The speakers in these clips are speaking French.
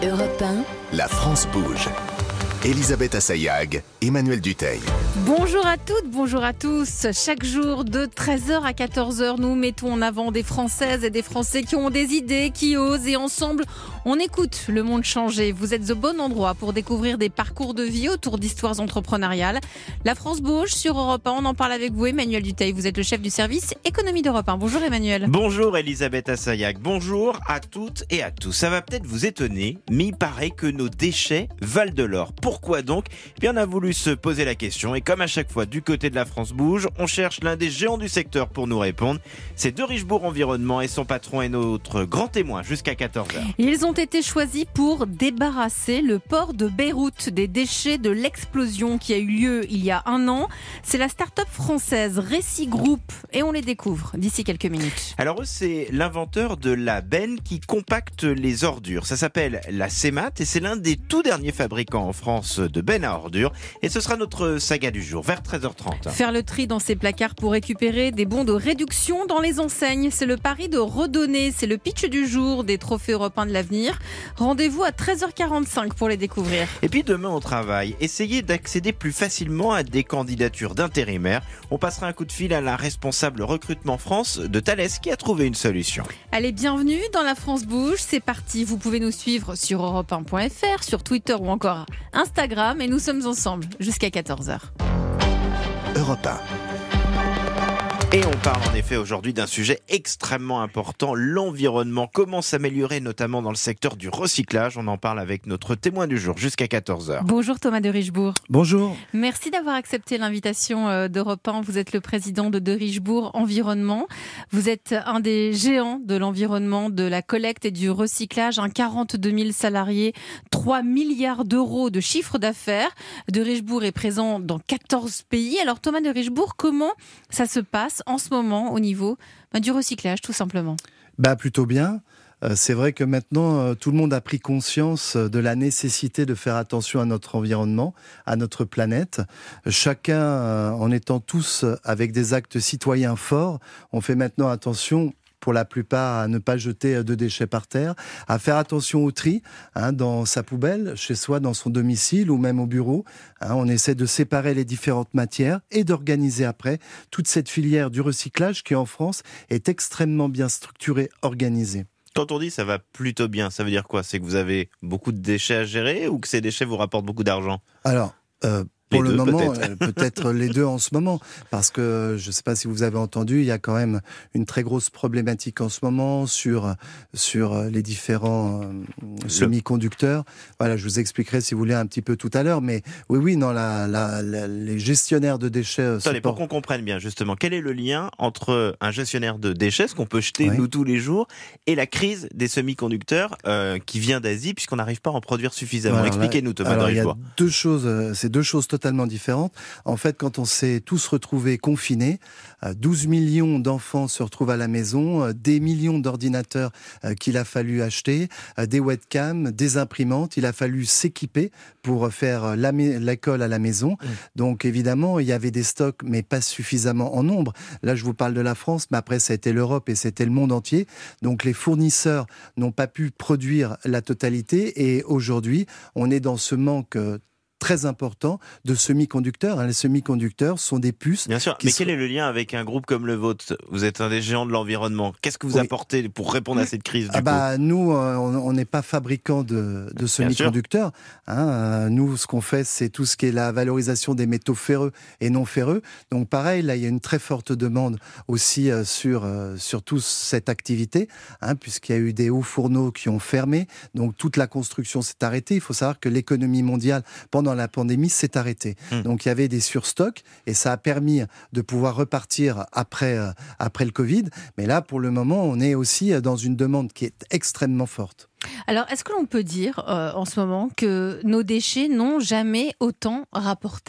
Europe 1, La France bouge. Elisabeth Assayag, Emmanuel Dutheil. Bonjour à toutes, bonjour à tous. Chaque jour de 13h à 14h, nous mettons en avant des Françaises et des Français qui ont des idées, qui osent, et ensemble, on écoute le monde changer. Vous êtes au bon endroit pour découvrir des parcours de vie autour d'histoires entrepreneuriales. La France bouge sur Europe 1, on en parle avec vous, Emmanuel Dutheil. Vous êtes le chef du service économie d'Europe 1. Bonjour Emmanuel. Bonjour Elisabeth Assayag, bonjour à toutes et à tous. Ça va peut-être vous étonner, mais il paraît que nos déchets valent de l'or. Pourquoi donc ? Eh bien, on a voulu se poser la question et comme à chaque fois du côté de la France bouge, on cherche l'un des géants du secteur pour nous répondre. C'est De Richebourg Environnement et son patron est notre grand témoin jusqu'à 14h. Ils ont été choisis pour débarrasser le port de Beyrouth des déchets de l'explosion qui a eu lieu il y a un an. C'est la start-up française Récit Group et on les découvre d'ici quelques minutes. Alors eux, c'est l'inventeur de la benne qui compacte les ordures. Ça s'appelle la CEMAT et c'est l'un des tout derniers fabricants en France de bennes à ordures. Et ce sera notre saga du jour, vers 13h30. Faire le tri dans ses placards pour récupérer des bons de réduction dans les enseignes. C'est le pari de redonner. C'est le pitch du jour des trophées européens de l'avenir. Rendez-vous à 13h45 pour les découvrir. Et puis demain au travail, essayez d'accéder plus facilement à des candidatures d'intérimaires. On passera un coup de fil à la responsable recrutement France de Thales qui a trouvé une solution. Allez, bienvenue dans La France bouge. C'est parti. Vous pouvez nous suivre sur europe1.fr, sur Twitter ou encore Instagram. Et nous sommes ensemble jusqu'à 14h. Europe 1. Et on parle en effet aujourd'hui d'un sujet extrêmement important, l'environnement. Comment s'améliorer notamment dans le secteur du recyclage. On en parle avec notre témoin du jour jusqu'à 14h. Bonjour Thomas de Richebourg. Bonjour. Merci d'avoir accepté l'invitation d'Europe 1. Vous êtes le président de Richebourg Environnement. Vous êtes un des géants de l'environnement, de la collecte et du recyclage. 42 000 salariés, 3 milliards d'euros de chiffre d'affaires. De Richebourg est présent dans 14 pays. Alors Thomas de Richebourg, comment ça se passe en ce moment au niveau du recyclage tout simplement? Plutôt bien. C'est vrai que maintenant, tout le monde a pris conscience de la nécessité de faire attention à notre environnement, à notre planète. Chacun, en étant tous avec des actes citoyens forts, on fait maintenant attention pour la plupart à ne pas jeter de déchets par terre, à faire attention au tri dans sa poubelle, chez soi, dans son domicile ou même au bureau. On essaie de séparer les différentes matières et d'organiser après toute cette filière du recyclage qui en France est extrêmement bien structurée, organisée. Quand on dit ça va plutôt bien, ça veut dire quoi ? C'est que vous avez beaucoup de déchets à gérer ou que ces déchets vous rapportent beaucoup d'argent ? Alors, pour le moment, peut-être les deux en ce moment, parce que je ne sais pas si vous avez entendu, il y a quand même une très grosse problématique en ce moment sur les différents semi-conducteurs. Voilà, je vous expliquerai si vous voulez un petit peu tout à l'heure, mais oui, non, les gestionnaires de déchets. Attendez, pour qu'on comprenne bien justement, quel est le lien entre un gestionnaire de déchets, ce qu'on peut jeter nous tous les jours, et la crise des semi-conducteurs qui vient d'Asie, puisqu'on n'arrive pas à en produire suffisamment. Voilà, Expliquez-nous, Thomas de Richebourg. Il y a deux choses, c'est deux choses totalement différentes. En fait, quand on s'est tous retrouvés confinés, 12 millions d'enfants se retrouvent à la maison, des millions d'ordinateurs qu'il a fallu acheter, des webcams, des imprimantes, il a fallu s'équiper pour faire l'école à la maison. Donc évidemment, il y avait des stocks, mais pas suffisamment en nombre. Là, je vous parle de la France, mais après, ça a été l'Europe et c'était le monde entier. Donc les fournisseurs n'ont pas pu produire la totalité et aujourd'hui, on est dans ce manque très important de semi-conducteurs. Les semi-conducteurs sont des puces. Bien sûr, mais quel est le lien avec un groupe comme le vôtre ? Vous êtes un des géants de l'environnement. Qu'est-ce que vous apportez pour répondre à cette crise du coup ? Nous, on n'est pas fabricant de semi-conducteurs. Nous, ce qu'on fait, c'est tout ce qui est la valorisation des métaux ferreux et non ferreux. Donc pareil, là, il y a une très forte demande aussi sur toute cette activité, puisqu'il y a eu des hauts fourneaux qui ont fermé. Donc toute la construction s'est arrêtée. Il faut savoir que l'économie mondiale, pendant la pandémie, s'est arrêtée. Donc il y avait des surstocks et ça a permis de pouvoir repartir après le Covid. Mais là, pour le moment, on est aussi dans une demande qui est extrêmement forte. Alors, est-ce que l'on peut dire en ce moment que nos déchets n'ont jamais autant rapporté ?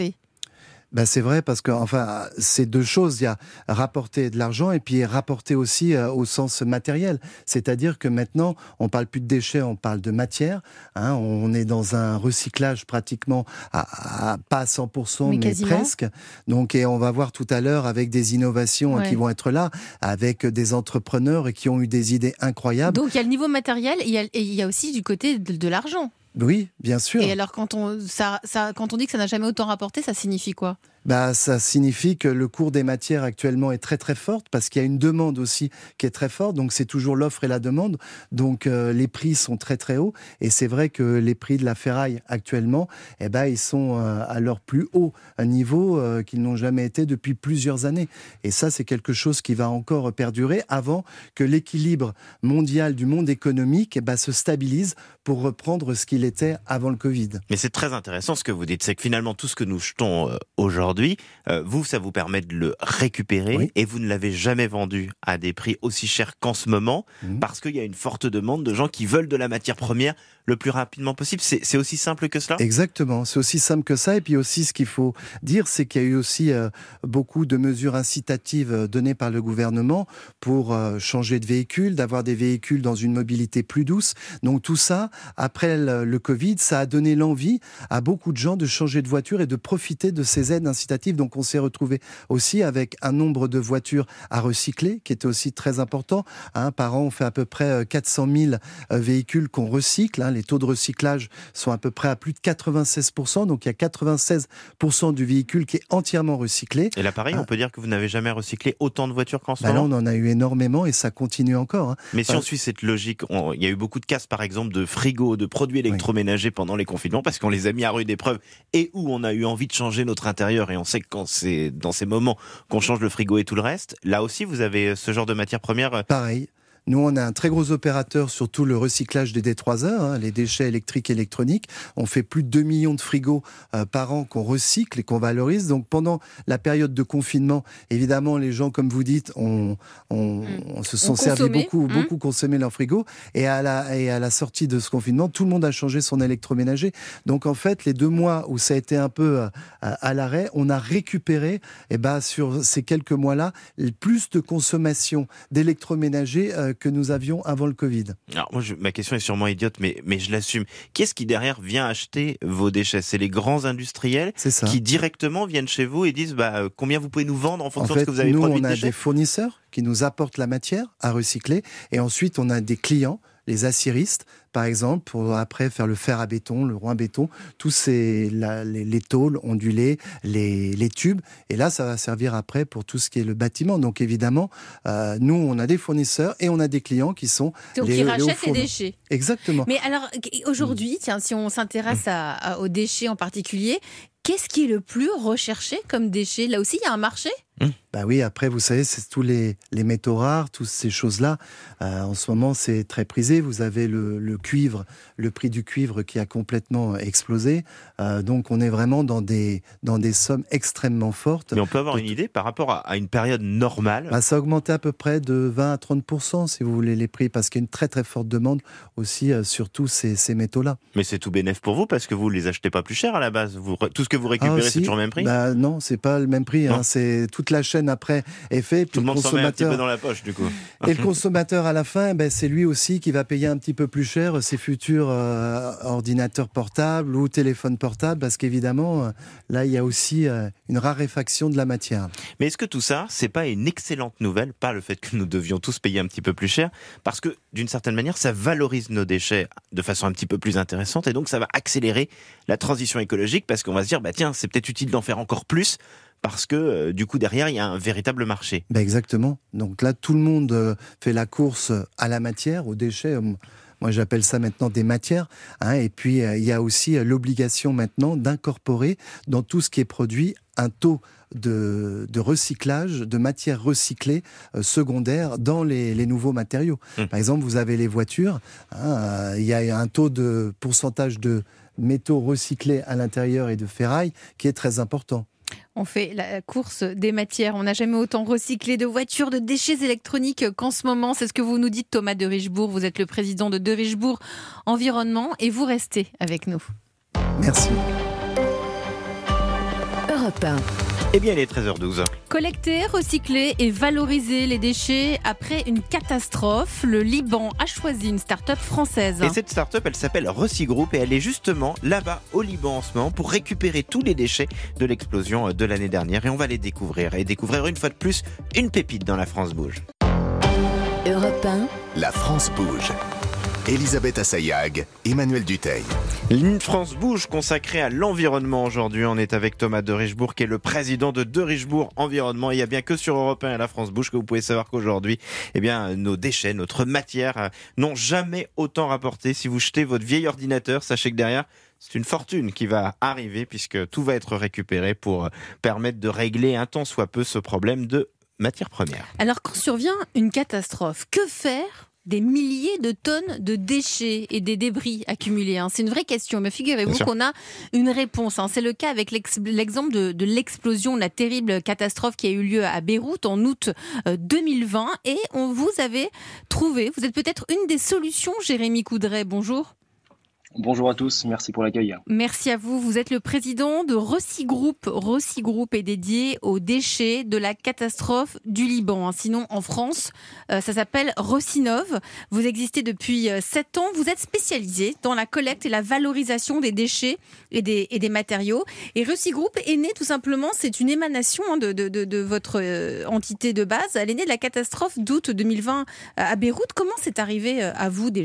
C'est vrai parce que c'est deux choses. Il y a rapporter de l'argent et puis rapporter aussi au sens matériel. C'est-à-dire que maintenant, on parle plus de déchets, on parle de matière. On est dans un recyclage pratiquement pas à 100%, mais presque. Donc, et on va voir tout à l'heure avec des innovations qui vont être là, avec des entrepreneurs qui ont eu des idées incroyables. Donc, il y a le niveau matériel et il y a aussi du côté de l'argent. Oui, bien sûr. Et alors, quand on dit que ça n'a jamais autant rapporté, ça signifie quoi ? Ça signifie que le cours des matières actuellement est très très forte parce qu'il y a une demande aussi qui est très forte. Donc c'est toujours l'offre et la demande. Donc les prix sont très très hauts. Et c'est vrai que les prix de la ferraille actuellement, ils sont à leur plus haut niveau qu'ils n'ont jamais été depuis plusieurs années. Et ça, c'est quelque chose qui va encore perdurer avant que l'équilibre mondial du monde économique se stabilise pour reprendre ce qu'il était avant le Covid. Mais c'est très intéressant ce que vous dites. C'est que finalement, tout ce que nous jetons aujourd'hui, ça vous permet de le récupérer et vous ne l'avez jamais vendu à des prix aussi chers qu'en ce moment parce qu'il y a une forte demande de gens qui veulent de la matière première le plus rapidement possible. C'est aussi simple que cela ? Exactement, c'est aussi simple que ça. Et puis aussi, ce qu'il faut dire, c'est qu'il y a eu aussi beaucoup de mesures incitatives données par le gouvernement pour changer de véhicule, d'avoir des véhicules dans une mobilité plus douce. Donc tout ça, après le Covid, ça a donné l'envie à beaucoup de gens de changer de voiture et de profiter de ces aides incitatives. Donc on s'est retrouvé aussi avec un nombre de voitures à recycler qui était aussi très important. Par an, on fait à peu près 400 000 véhicules qu'on recycle. Les taux de recyclage sont à peu près à plus de 96%. Donc il y a 96% du véhicule qui est entièrement recyclé. Et là, pareil, on peut dire que vous n'avez jamais recyclé autant de voitures qu'en ce moment ? Là, on en a eu énormément et ça continue encore. Mais si on suit cette logique, il y a eu beaucoup de casses, par exemple, de frigos, de produits électroménagers pendant les confinements parce qu'on les a mis à rude épreuve et où on a eu envie de changer notre intérieur. Et on sait que quand c'est dans ces moments qu'on change le frigo et tout le reste, là aussi, vous avez ce genre de matière première ? Pareil. Nous, on a un très gros opérateur sur tout le recyclage des D3E, les déchets électriques et électroniques. On fait plus de 2 millions de frigos par an qu'on recycle et qu'on valorise. Donc, pendant la période de confinement, évidemment, les gens, comme vous dites, se sont servis beaucoup consommé leur frigo. Et à la sortie de ce confinement, tout le monde a changé son électroménager. Donc, en fait, les 2 mois où ça a été un peu à l'arrêt, on a récupéré, sur ces quelques mois-là, plus de consommation d'électroménager que nous avions avant le Covid. Alors moi, ma question est sûrement idiote, mais je l'assume. Qui est-ce qui derrière vient acheter vos déchets ? C'est les grands industriels qui directement viennent chez vous et disent combien vous pouvez nous vendre en fonction de ce que vous avez produit de déchets ? Nous, on a des fournisseurs qui nous apportent la matière à recycler et ensuite on a des clients, les aciéristes, par exemple, pour après faire le fer à béton, le roi béton, tous les tôles ondulées, les tubes. Et là, ça va servir après pour tout ce qui est le bâtiment. Donc évidemment, nous, on a des fournisseurs et on a des clients qui sont qui rachètent les déchets. Exactement. Mais alors, aujourd'hui, si on s'intéresse aux déchets en particulier, qu'est-ce qui est le plus recherché comme déchet ? Là aussi, il y a un marché ? Oui, après, vous savez, c'est tous les métaux rares, toutes ces choses-là. En ce moment, c'est très prisé. Vous avez le cuivre, le prix du cuivre qui a complètement explosé. Donc, on est vraiment dans des sommes extrêmement fortes. Mais on peut avoir une idée par rapport à une période normale ? Ça a augmenté à peu près de 20 à 30%, si vous voulez, les prix, parce qu'il y a une très très forte demande aussi sur tous ces métaux-là. Mais c'est tout bénef pour vous, parce que vous ne les achetez pas plus cher à la base. Tout ce que vous récupérez, c'est toujours le même prix ? Non, c'est pas le même prix. C'est toute la chaîne après est fait. Tout le monde s'en met un petit peu dans la poche, du coup. Et le consommateur, à la fin, c'est lui aussi qui va payer un petit peu plus cher ses futurs ordinateurs portables ou téléphones portables, parce qu'évidemment, là, il y a aussi une raréfaction de la matière. Mais est-ce que tout ça, c'est pas une excellente nouvelle, pas le fait que nous devions tous payer un petit peu plus cher, parce que, d'une certaine manière, ça valorise nos déchets de façon un petit peu plus intéressante, et donc ça va accélérer la transition écologique, parce qu'on va se dire, tiens, c'est peut-être utile d'en faire encore plus, parce que du coup derrière il y a un véritable marché. Exactement. Donc là tout le monde fait la course à la matière, aux déchets. Moi j'appelle ça maintenant des matières. Et puis il y a aussi l'obligation maintenant d'incorporer dans tout ce qui est produit un taux de recyclage, de matières recyclées secondaires dans les nouveaux matériaux. Par exemple, vous avez les voitures, il y a un taux de pourcentage de métaux recyclés à l'intérieur et de ferraille qui est très important. On fait la course des matières. On n'a jamais autant recyclé de voitures, de déchets électroniques qu'en ce moment. C'est ce que vous nous dites, Thomas de Richebourg. Vous êtes le président de Richebourg Environnement et vous restez avec nous. Merci. Europe 1. Eh bien, il est 13h12. Collecter, recycler et valoriser les déchets après une catastrophe. Le Liban a choisi une start-up française. Et cette start-up, elle s'appelle Recigroup et elle est justement là-bas au Liban en ce moment pour récupérer tous les déchets de l'explosion de l'année dernière. Et on va les découvrir. Et découvrir une fois de plus une pépite dans La France Bouge. Europe 1. La France bouge. Elisabeth Assayag, Emmanuel Duteil. Une France bouge consacrée à l'environnement aujourd'hui. On est avec Thomas de Richebourg qui est le président de Richebourg Environnement. Il n'y a bien que sur Europe 1 et la France bouge que vous pouvez savoir qu'aujourd'hui, eh bien, nos déchets, notre matière n'ont jamais autant rapporté. Si vous jetez votre vieil ordinateur, sachez que derrière, c'est une fortune qui va arriver puisque tout va être récupéré pour permettre de régler un tant soit peu ce problème de matières premières. Alors quand survient une catastrophe, que faire des milliers de tonnes de déchets et des débris accumulés? C'est une vraie question. Mais figurez-vous qu'on a une réponse. C'est le cas avec l'exemple de l'explosion, de la terrible catastrophe qui a eu lieu à Beyrouth en août 2020. Et vous avez trouvé, vous êtes peut-être une des solutions, Jérémy Coudray. Bonjour. Bonjour à tous, merci pour l'accueil. Merci à vous. Vous êtes le président de Recigroup. Recigroup est dédié aux déchets de la catastrophe du Liban. Sinon, en France, ça s'appelle Recinov. Vous existez depuis 7 ans. Vous êtes spécialisé dans la collecte et la valorisation des déchets et des matériaux. Et Recigroup est né tout simplement, c'est une émanation de votre entité de base. Elle est née de la catastrophe d'août 2020 à Beyrouth. Comment c'est arrivé à vous déjà ?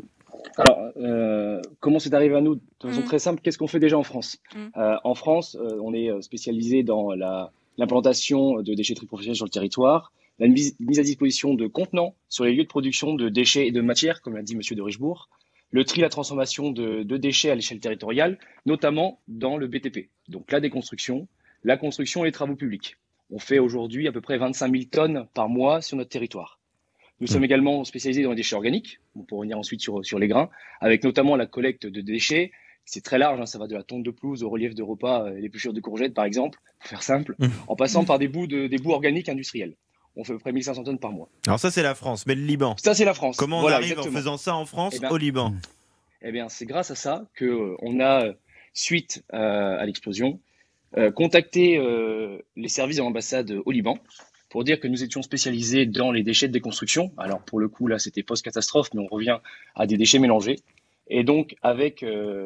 Alors, comment c'est arrivé à nous? De façon très simple, qu'est-ce qu'on fait déjà en France? En France, on est spécialisé dans l'implantation de déchetteries professionnelles sur le territoire, la mise à disposition de contenants sur les lieux de production de déchets et de matières, comme l'a dit Monsieur de Richebourg, le tri et la transformation de déchets à l'échelle territoriale, notamment dans le BTP, donc la déconstruction, la construction et les travaux publics. On fait aujourd'hui à peu près 25 000 tonnes par mois sur notre territoire. Nous sommes également spécialisés dans les déchets organiques. On peut revenir ensuite sur les grains, avec notamment la collecte de déchets. C'est très large, ça va de la tonte de pelouse au relief de repas, l'épluchure de courgettes par exemple, pour faire simple, en passant par des bouts organiques industriels. On fait à peu près 1500 tonnes par mois. Alors ça c'est la France, mais le Liban. Ça c'est la France. Comment on arrive en faisant ça en France au Liban? Eh bien c'est grâce à ça qu'on a, suite à l'explosion, contacté les services de l'ambassade au Liban, pour dire que nous étions spécialisés dans les déchets de déconstruction. Alors pour le coup, là, c'était post-catastrophe, mais on revient à des déchets mélangés. Et donc, avec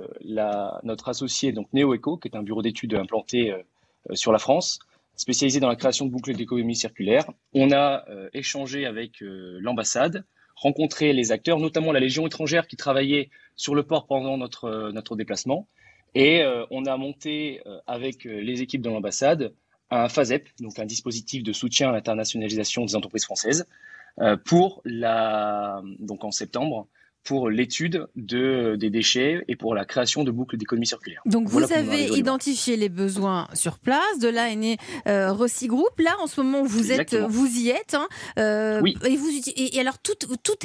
notre associé, donc NeoEco, qui est un bureau d'études implanté sur la France, spécialisé dans la création de boucles d'économie circulaire, on a échangé avec l'ambassade, rencontré les acteurs, notamment la Légion étrangère qui travaillait sur le port pendant notre déplacement. Et on a monté avec les équipes de l'ambassade un FASEP, donc un dispositif de soutien à l'internationalisation des entreprises françaises, donc en septembre, pour l'étude des déchets et pour la création de boucles d'économie circulaire. Donc vous avez identifié les besoins sur place, de là est né Recigroup. Là en ce moment vous y êtes, oui. Et alors tout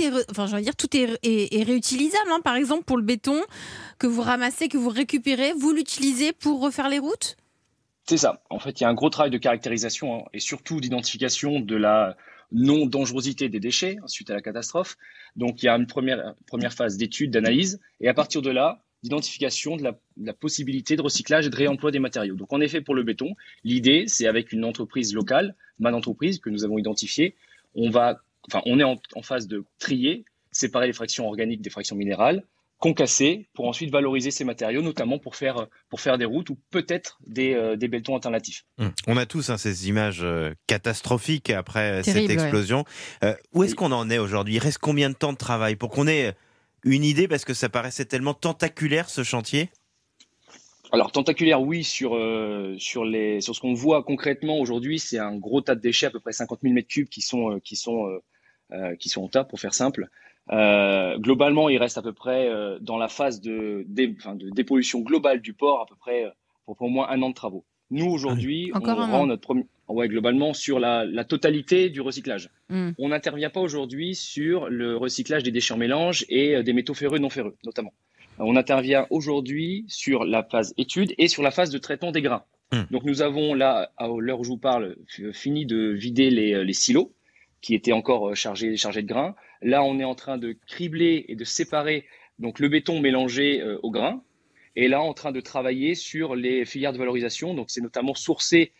est réutilisable. Par exemple pour le béton que vous ramassez, que vous récupérez, vous l'utilisez pour refaire les routes. C'est ça. En fait, il y a un gros travail de caractérisation et surtout d'identification de la non-dangerosité des déchets suite à la catastrophe. Donc, il y a une première phase d'étude, d'analyse, et à partir de là, d'identification de la possibilité de recyclage et de réemploi des matériaux. Donc, en effet, pour le béton, l'idée, c'est avec une entreprise locale, Man Entreprise, que nous avons identifiée, on est en phase de trier, séparer les fractions organiques des fractions minérales, concasser pour ensuite valoriser ces matériaux, notamment pour faire des routes ou peut-être des bétons alternatifs. On a tous ces images catastrophiques après cette explosion. Ouais. Où est-ce qu'on en est aujourd'hui? Il reste combien de temps de travail pour qu'on ait une idée, parce que ça paraissait tellement tentaculaire ce chantier? Alors tentaculaire, oui, sur ce qu'on voit concrètement aujourd'hui, c'est un gros tas de déchets, à peu près 50 000 mètres cubes qui sont en tas, pour faire simple. Globalement, il reste à peu près dans la phase de dépollution globale du port, à peu près pour au moins 1 an de travaux. Nous, aujourd'hui, on rend notre premier... globalement, sur la totalité du recyclage. On n'intervient pas aujourd'hui sur le recyclage des déchets en mélange et des métaux ferreux et non ferreux, notamment. On intervient aujourd'hui sur la phase étude et sur la phase de traitement des grains. Donc, nous avons là, à l'heure où je vous parle, fini de vider les silos qui étaient encore chargés de grains. Là, on est en train de cribler et de séparer donc le béton mélangé au grain. est là en train de travailler sur les filières de valorisation. Donc, c'est notamment sourcer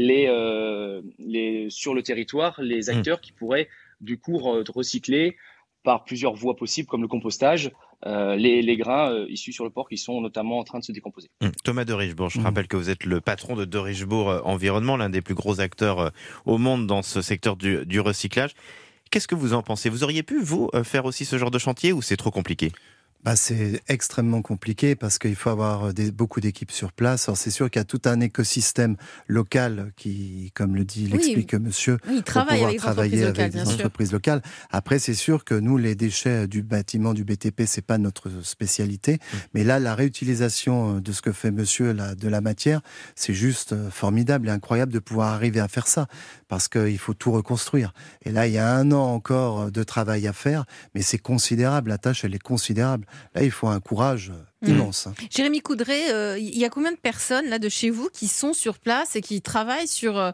sur le territoire les acteurs qui pourraient du coup recycler par plusieurs voies possibles, comme le compostage, les grains issus sur le porc qui sont notamment en train de se décomposer. Thomas de Richebourg, je rappelle que vous êtes le patron de Richebourg Environnement, l'un des plus gros acteurs au monde dans ce secteur du recyclage. Qu'est-ce que vous en pensez ? Vous auriez pu, vous, faire aussi ce genre de chantier ou c'est trop compliqué ? C'est extrêmement compliqué parce qu'il faut avoir beaucoup d'équipes sur place. Alors c'est sûr qu'il y a tout un écosystème local qui, comme l'explique monsieur, il travaille pour pouvoir travailler avec des entreprises locales. Après, c'est sûr que nous, les déchets du bâtiment, du BTP, c'est pas notre spécialité. Mais là, la réutilisation de ce que fait monsieur de la matière, c'est juste formidable et incroyable de pouvoir arriver à faire ça parce qu'il faut tout reconstruire. Et là, il y a 1 an encore de travail à faire, mais c'est considérable. La tâche, elle est considérable. Là, il faut un courage immense. Jérémy Coudray, il y a combien de personnes là de chez vous qui sont sur place et qui travaillent sur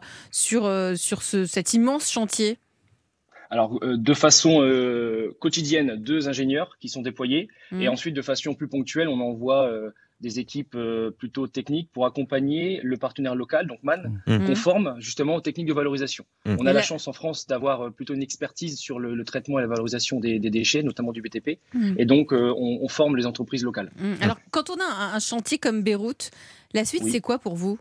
cet immense chantier ? Alors, de façon quotidienne, 2 ingénieurs qui sont déployés. Et ensuite, de façon plus ponctuelle, on envoie des équipes plutôt techniques pour accompagner le partenaire local, donc MAN, conforme justement aux techniques de valorisation. On a la chance en France d'avoir plutôt une expertise sur le traitement et la valorisation des déchets, notamment du BTP. Et donc, on forme les entreprises locales. Alors, quand on a un chantier comme Beyrouth, la suite, c'est quoi pour vous ?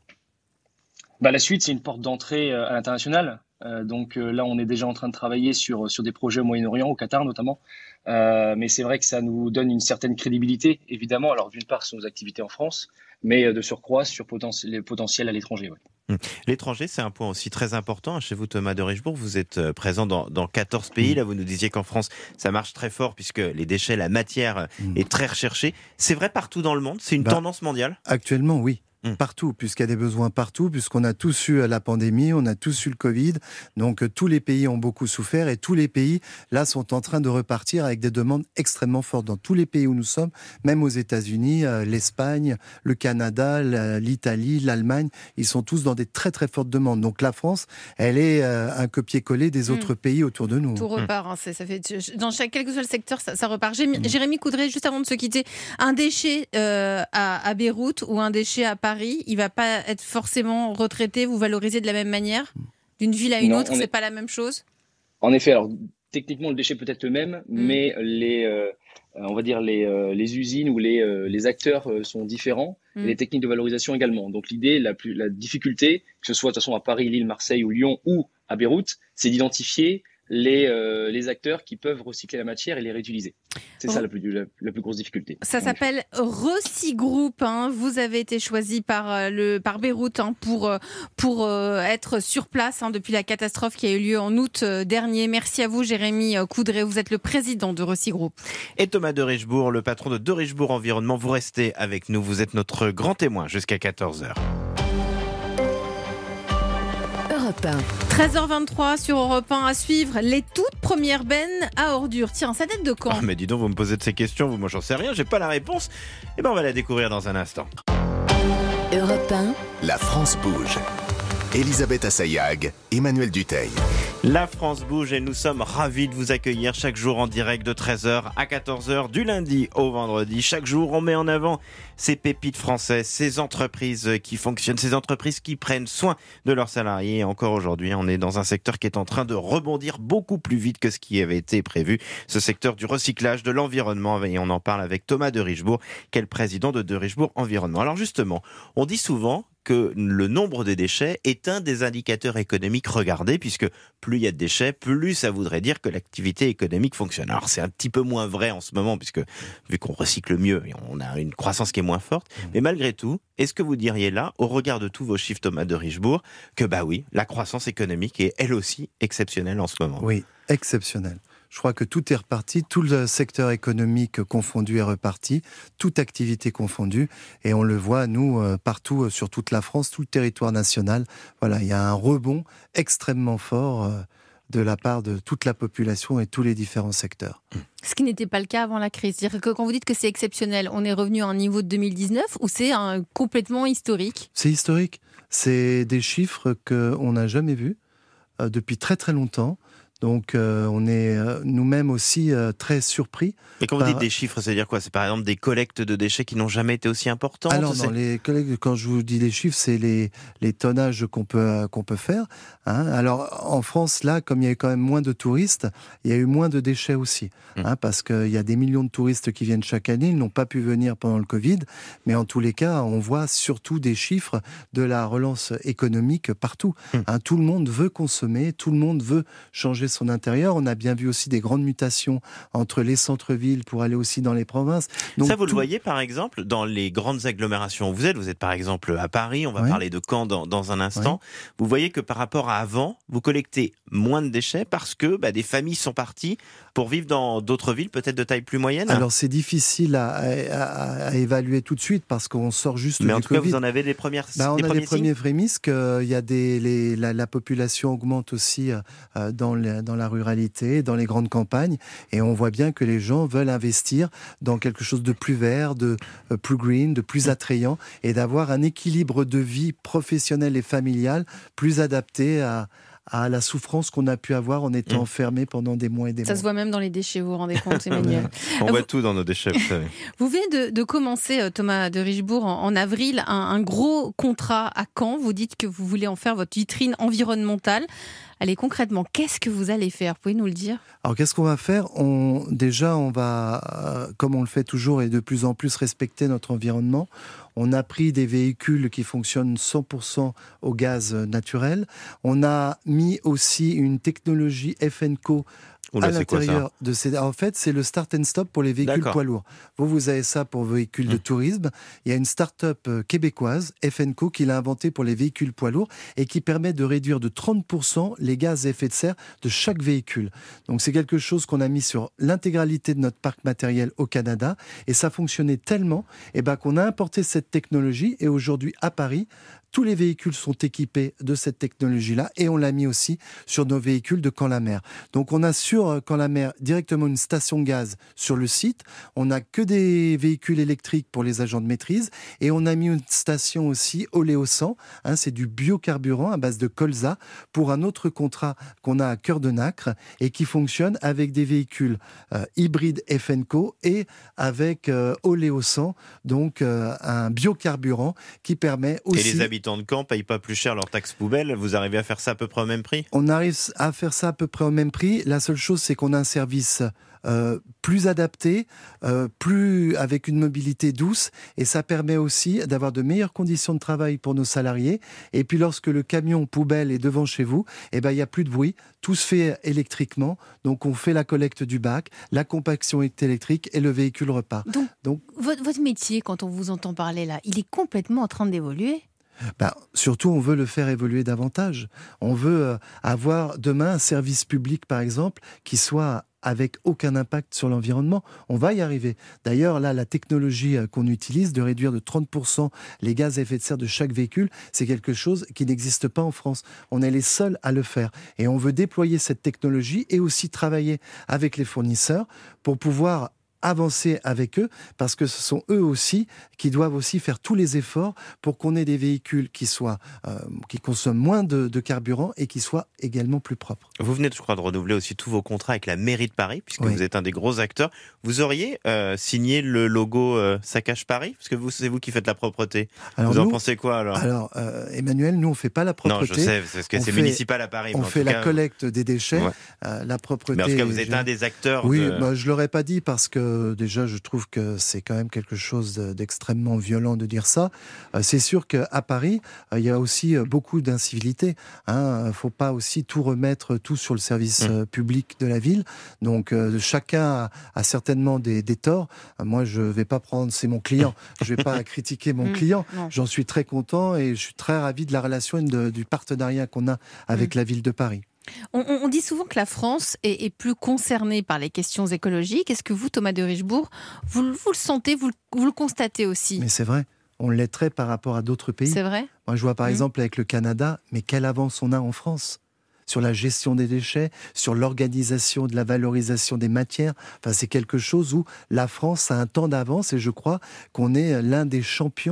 La suite, c'est une porte d'entrée à l'international. Donc là, on est déjà en train de travailler sur des projets au Moyen-Orient, au Qatar notamment. Mais c'est vrai que ça nous donne une certaine crédibilité, évidemment. Alors d'une part, sur nos activités en France, mais de surcroît sur les potentiels à l'étranger. Ouais. L'étranger, c'est un point aussi très important. Chez vous, Thomas de Richebourg, vous êtes présent dans 14 pays. Là, vous nous disiez qu'en France, ça marche très fort puisque les déchets, la matière est très recherchée. C'est vrai partout dans le monde ? C'est une tendance mondiale ? Actuellement, oui. Partout, puisqu'il y a des besoins partout, puisqu'on a tous eu la pandémie, on a tous eu le Covid, donc tous les pays ont beaucoup souffert et tous les pays, là, sont en train de repartir avec des demandes extrêmement fortes dans tous les pays où nous sommes, même aux États-Unis, l'Espagne, le Canada, l'Italie, l'Allemagne, ils sont tous dans des très très fortes demandes. Donc la France, elle est un copier-coller des autres pays autour de nous. Tout repart, ça fait, dans quel que soit le secteur, ça repart. Jérémy Coudray, juste avant de se quitter, un déchet à Beyrouth ou un déchet à Paris, il ne va pas être forcément retraité ou valorisé de la même manière ? D'une ville à une autre, c'est pas la même chose ? En effet, alors techniquement le déchet peut être le même, mais on va dire les usines ou les acteurs sont différents, et les techniques de valorisation également. Donc l'idée, la difficulté, que ce soit de toute façon à Paris, Lille, Marseille ou Lyon ou à Beyrouth, c'est d'identifier les acteurs qui peuvent recycler la matière et les réutiliser. C'est ça la plus grosse difficulté. Ça s'appelle Recigroup. Vous avez été choisi par Beyrouth pour être sur place depuis la catastrophe qui a eu lieu en août dernier. Merci à vous, Jérémy Coudray. Vous êtes le président de Recigroup. Et Thomas de Richebourg, le patron de Richebourg Environnement. Vous restez avec nous. Vous êtes notre grand témoin jusqu'à 14h. 13h23 sur Europe 1 à suivre les toutes premières bennes à ordures. Tiens, ça date de quand ? Mais dis donc, vous me posez de ces questions, moi j'en sais rien, j'ai pas la réponse. On va la découvrir dans un instant. Europe 1. La France bouge. Elisabeth Assayag, Emmanuel Duteil. La France bouge et nous sommes ravis de vous accueillir chaque jour en direct de 13h à 14h, du lundi au vendredi. Chaque jour, on met en avant ces pépites françaises, ces entreprises qui fonctionnent, ces entreprises qui prennent soin de leurs salariés. Et encore aujourd'hui, on est dans un secteur qui est en train de rebondir beaucoup plus vite que ce qui avait été prévu. Ce secteur du recyclage, de l'environnement. Et on en parle avec Thomas de Richebourg, qui est le président de Richebourg Environnement. Alors justement, on dit souvent que le nombre de déchets est un des indicateurs économiques regardés, puisque plus il y a de déchets, plus ça voudrait dire que l'activité économique fonctionne. Alors c'est un petit peu moins vrai en ce moment, puisque vu qu'on recycle mieux, on a une croissance qui est moins forte. Mais malgré tout, est-ce que vous diriez là, au regard de tous vos chiffres, Thomas de Richebourg, que oui, la croissance économique est elle aussi exceptionnelle en ce moment ? Oui, exceptionnelle. Je crois que tout est reparti, tout le secteur économique confondu est reparti, toute activité confondue, et on le voit, nous, partout sur toute la France, tout le territoire national. Voilà, il y a un rebond extrêmement fort de la part de toute la population et tous les différents secteurs. Ce qui n'était pas le cas avant la crise. C'est-à-dire que quand vous dites que c'est exceptionnel, on est revenu à un niveau de 2019 ou c'est complètement historique ? C'est historique. C'est des chiffres qu'on n'a jamais vus depuis très très longtemps. Donc on est nous-mêmes aussi très surpris. Et quand vous dites des chiffres, ça veut dire quoi? C'est par exemple des collectes de déchets qui n'ont jamais été aussi importantes? Alors non, les collectes, quand je vous dis les chiffres, c'est les tonnages qu'on peut faire. Hein. Alors en France, là, comme il y a eu quand même moins de touristes, il y a eu moins de déchets aussi. Hein, parce qu'il y a des millions de touristes qui viennent chaque année, ils n'ont pas pu venir pendant le Covid. Mais en tous les cas, on voit surtout des chiffres de la relance économique partout. Hein, tout le monde veut consommer, tout le monde veut changer son intérieur. On a bien vu aussi des grandes mutations entre les centres-villes pour aller aussi dans les provinces. Donc, ça, vous le voyez par exemple dans les grandes agglomérations où vous êtes par exemple à Paris, on va parler de Caen dans un instant. Vous voyez que par rapport à avant, vous collectez moins de déchets parce que des familles sont parties pour vivre dans d'autres villes, peut-être de taille plus moyenne. Alors c'est difficile à évaluer tout de suite parce qu'on sort juste du Covid. Mais en tout cas, vous en avez des premières on a des premiers prémices qu'il y a la population augmente aussi dans la ruralité, dans les grandes campagnes, et on voit bien que les gens veulent investir dans quelque chose de plus vert, de plus green, de plus attrayant, et d'avoir un équilibre de vie professionnelle et familiale plus adapté à la souffrance qu'on a pu avoir en étant enfermé pendant des mois et des mois. Ça se voit même dans les déchets, vous vous rendez compte, Emmanuel? On voit tout dans nos déchets, vous savez. Vous venez de commencer, Thomas de Richebourg, en avril, un gros contrat à Caen. Vous dites que vous voulez en faire votre vitrine environnementale. Allez, concrètement, qu'est-ce que vous allez faire? Vous pouvez nous le dire? Alors, qu'est-ce qu'on va faire? Déjà, on va, comme on le fait toujours et de plus en plus, respecter notre environnement. On a pris des véhicules qui fonctionnent 100% au gaz naturel. On a mis aussi une technologie FNCO à l'intérieur de ces... En fait, c'est le start and stop pour les véhicules poids lourds. Vous avez ça pour véhicules de tourisme. Il y a une start-up québécoise, FNCO, qui l'a inventé pour les véhicules poids lourds et qui permet de réduire de 30% les gaz à effet de serre de chaque véhicule. Donc c'est quelque chose qu'on a mis sur l'intégralité de notre parc matériel au Canada, et ça fonctionnait tellement qu'on a importé cette technologie, et aujourd'hui à Paris, tous les véhicules sont équipés de cette technologie-là, et on l'a mis aussi sur nos véhicules de Caen-la-Mer. Donc on a sur Caen-la-Mer directement une station gaz sur le site. On n'a que des véhicules électriques pour les agents de maîtrise, et on a mis une station aussi Oléo-100. C'est du biocarburant à base de colza pour un autre contrat qu'on a à Cœur-de-Nacre et qui fonctionne avec des véhicules hybrides FNCO et avec Oléo-100, donc un biocarburant qui permet aussi... Et les habitants de Caen ne payent pas plus cher leurs taxes poubelles. Vous arrivez à faire ça à peu près au même prix? On arrive à faire ça à peu près au même prix. La seule chose, c'est qu'on a un service plus adapté, plus avec une mobilité douce, et ça permet aussi d'avoir de meilleures conditions de travail pour nos salariés. Et puis lorsque le camion poubelle est devant chez vous, il n'y a plus de bruit, tout se fait électriquement, donc on fait la collecte du bac, la compaction est électrique et le véhicule repart. Donc votre métier, quand on vous entend parler là, il est complètement en train d'évoluer? Surtout, on veut le faire évoluer davantage. On veut avoir demain un service public, par exemple, qui soit avec aucun impact sur l'environnement. On va y arriver. D'ailleurs, là, la technologie qu'on utilise de réduire de 30% les gaz à effet de serre de chaque véhicule, c'est quelque chose qui n'existe pas en France. On est les seuls à le faire. Et on veut déployer cette technologie et aussi travailler avec les fournisseurs pour pouvoir avancer avec eux, parce que ce sont eux aussi qui doivent aussi faire tous les efforts pour qu'on ait des véhicules qui consomment moins de carburant et qui soient également plus propres. Vous venez, je crois, de renouveler aussi tous vos contrats avec la mairie de Paris, puisque vous êtes un des gros acteurs. Vous auriez signé le logo Saccage Paris, parce que c'est vous qui faites la propreté. Vous en pensez quoi alors? Emmanuel, nous on fait pas la propreté. Non, je sais, parce que c'est municipal à Paris. On fait la collecte des déchets, la propreté. Mais en tout cas, vous êtes un des acteurs. Oui, je l'aurais pas dit parce que déjà, je trouve que c'est quand même quelque chose d'extrêmement violent de dire ça. C'est sûr qu'à Paris, il y a aussi beaucoup d'incivilité. Faut pas aussi tout remettre sur le service public de la ville. Donc, chacun a certainement des torts. Moi, je vais pas prendre, c'est mon client. Je vais pas critiquer mon client. J'en suis très content et je suis très ravi de la relation et du partenariat qu'on a avec la ville de Paris. On dit souvent que la France est plus concernée par les questions écologiques. Est-ce que vous, Thomas de Richebourg, vous le sentez, vous le constatez aussi? Mais c'est vrai, on l'est très par rapport à d'autres pays. C'est vrai. Moi, je vois par exemple avec le Canada, mais quelle avance on a en France sur la gestion des déchets, sur l'organisation de la valorisation des matières. Enfin, c'est quelque chose où la France a un temps d'avance, et je crois qu'on est l'un des champions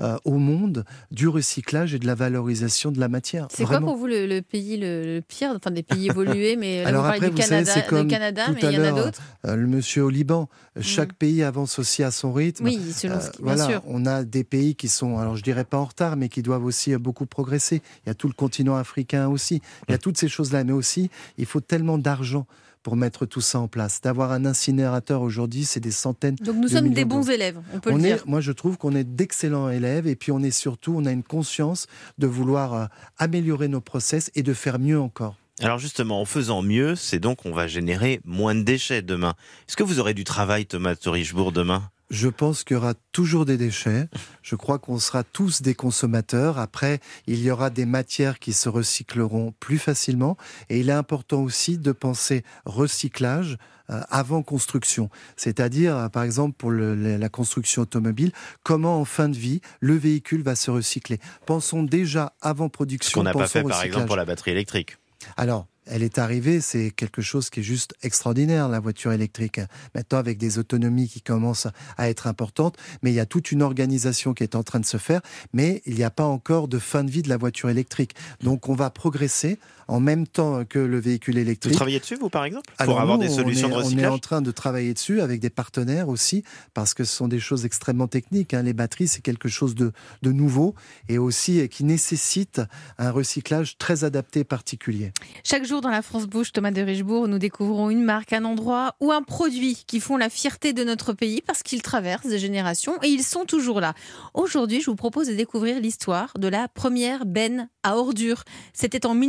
au monde du recyclage et de la valorisation de la matière. C'est Vraiment. quoi pour vous le pays le pire, enfin des pays évolués, mais là Alors vous parlez après, du vous savez, Canada, c'est comme mais tout à il y en a l'heure, d'autres. Le monsieur au Liban, chaque pays avance aussi à son rythme. Oui, selon ce qui, bien voilà, sûr. on a des pays qui sont, alors je dirais pas en retard, mais qui doivent aussi beaucoup progresser. Il y a tout le continent africain aussi. Il y a toutes ces choses-là, mais aussi, il faut tellement d'argent pour mettre tout ça en place. D'avoir un incinérateur aujourd'hui, c'est des centaines de Donc nous sommes des millions bons d'euros. élèves, on peut le dire. Moi, je trouve qu'on est d'excellents élèves et puis on a une conscience de vouloir améliorer nos process et de faire mieux encore. Alors justement, en faisant mieux, c'est donc on va générer moins de déchets demain. Est-ce que vous aurez du travail, Thomas de Richebourg, demain ? Je pense qu'il y aura toujours des déchets. Je crois qu'on sera tous des consommateurs. Après, il y aura des matières qui se recycleront plus facilement. Et il est important aussi de penser recyclage avant construction. C'est-à-dire, par exemple, pour la construction automobile, comment en fin de vie, le véhicule va se recycler. Pensons déjà avant production. Ce qu'on n'a pas fait, par recyclage. exemple, pour la batterie électrique. Alors, elle est arrivée, c'est quelque chose qui est juste extraordinaire, la voiture électrique. Maintenant, avec des autonomies qui commencent à être importantes, mais il y a toute une organisation qui est en train de se faire, mais il n'y a pas encore de fin de vie de la voiture électrique. Donc, on va progresser en même temps que le véhicule électrique. Vous travaillez dessus, vous, par exemple, Alors pour avoir nous, des solutions de recyclage ? On est en train de travailler dessus avec des partenaires aussi, parce que ce sont des choses extrêmement techniques. Les batteries, c'est quelque chose de nouveau et aussi qui nécessite un recyclage très adapté, particulier. Chaque jour dans la France Bouge, Thomas de Richebourg, nous découvrons une marque, un endroit ou un produit qui font la fierté de notre pays parce qu'ils traversent des générations et ils sont toujours là. Aujourd'hui, je vous propose de découvrir l'histoire de la première benne à ordures. C'était en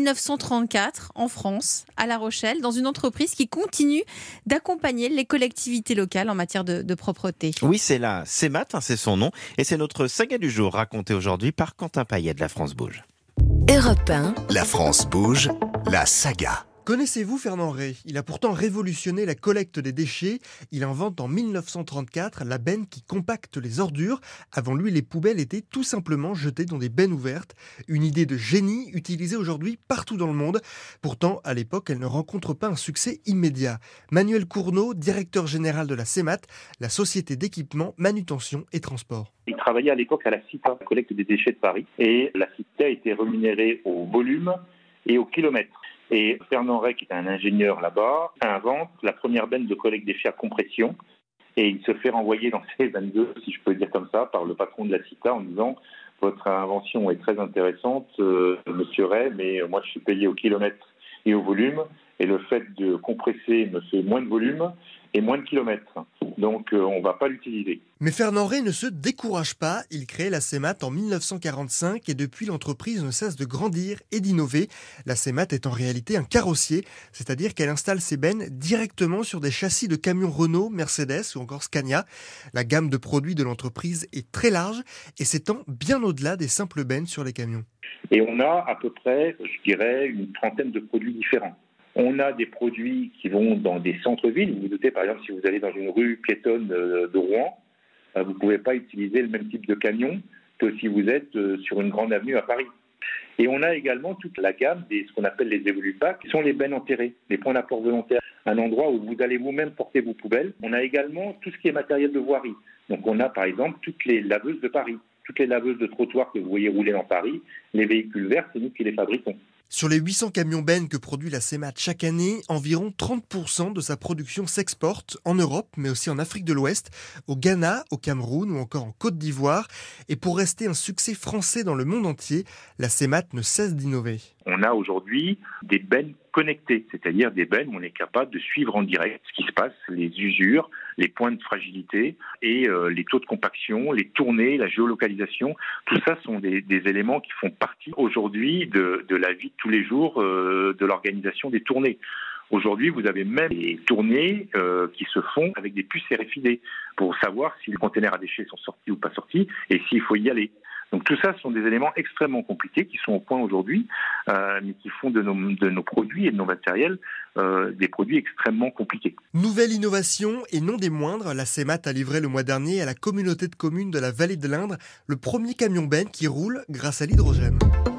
1934 en France, à La Rochelle, dans une entreprise qui continue d'accompagner les collectivités locales en matière de propreté. Oui, c'est la CEMAT, c'est son nom, et c'est notre saga du jour racontée aujourd'hui par Quentin Payet de la France Bouge. Europe 1, La France bouge, la saga. Connaissez-vous Fernand Rey ? Il a pourtant révolutionné la collecte des déchets. Il invente en 1934 la benne qui compacte les ordures. Avant lui, les poubelles étaient tout simplement jetées dans des bennes ouvertes. Une idée de génie utilisée aujourd'hui partout dans le monde. Pourtant, à l'époque, elle ne rencontre pas un succès immédiat. Manuel Cournot, directeur général de la CEMAT, la société d'équipement, manutention et transport. Il travaillait à l'époque à la CITA, la collecte des déchets de Paris. Et la CITA était rémunérée au volume et au kilomètre. Et Fernand Rey, qui est un ingénieur là-bas, invente la première benne de collecte déchets à compression. Et il se fait renvoyer dans ses 22, si je peux dire comme ça, par le patron de la CITA en disant « Votre invention est très intéressante, monsieur Rey, mais moi je suis payé au kilomètre et au volume. Et le fait de compresser me fait moins de volume et moins de kilomètres. Donc on ne va pas l'utiliser. » Mais Fernand Rey ne se décourage pas. Il crée la CEMAT en 1945 et depuis l'entreprise ne cesse de grandir et d'innover. La CEMAT est en réalité un carrossier, c'est-à-dire qu'elle installe ses bennes directement sur des châssis de camions Renault, Mercedes ou encore Scania. La gamme de produits de l'entreprise est très large et s'étend bien au-delà des simples bennes sur les camions. Et on a à peu près, je dirais, une trentaine de produits différents. On a des produits qui vont dans des centres-villes. Vous vous doutez, par exemple, si vous allez dans une rue piétonne de Rouen, vous ne pouvez pas utiliser le même type de camion que si vous êtes sur une grande avenue à Paris. Et on a également toute la gamme des ce qu'on appelle les évolupacks, qui sont les bennes enterrées, les points d'apport volontaires, un endroit où vous allez vous-même porter vos poubelles. On a également tout ce qui est matériel de voirie. Donc on a par exemple toutes les laveuses de Paris, toutes les laveuses de trottoir que vous voyez rouler dans Paris, les véhicules verts, c'est nous qui les fabriquons. Sur les 800 camions bennes que produit la CEMAT chaque année, environ 30% de sa production s'exporte en Europe, mais aussi en Afrique de l'Ouest, au Ghana, au Cameroun ou encore en Côte d'Ivoire. Et pour rester un succès français dans le monde entier, la CEMAT ne cesse d'innover. On a aujourd'hui des bennes connectées, c'est-à-dire des bennes où on est capable de suivre en direct ce qui se passe, les usures, les points de fragilité et les taux de compaction, les tournées, la géolocalisation. Tout ça sont des éléments qui font partie aujourd'hui de la vie de tous les jours de l'organisation des tournées. Aujourd'hui, vous avez même des tournées qui se font avec des puces RFID pour savoir si les containers à déchets sont sortis ou pas sortis et s'il faut y aller. Donc tout ça, ce sont des éléments extrêmement compliqués qui sont au point aujourd'hui, mais qui font de nos produits et de nos matériels des produits extrêmement compliqués. Nouvelle innovation et non des moindres, la CEMAT a livré le mois dernier à la communauté de communes de la vallée de l'Indre le premier camion benne qui roule grâce à l'hydrogène.